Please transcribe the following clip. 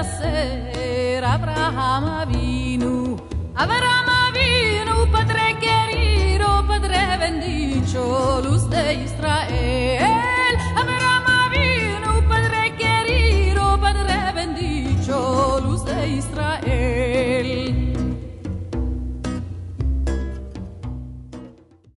sera Avrama vinu, padre querido, padre bendicho, luz de Israel.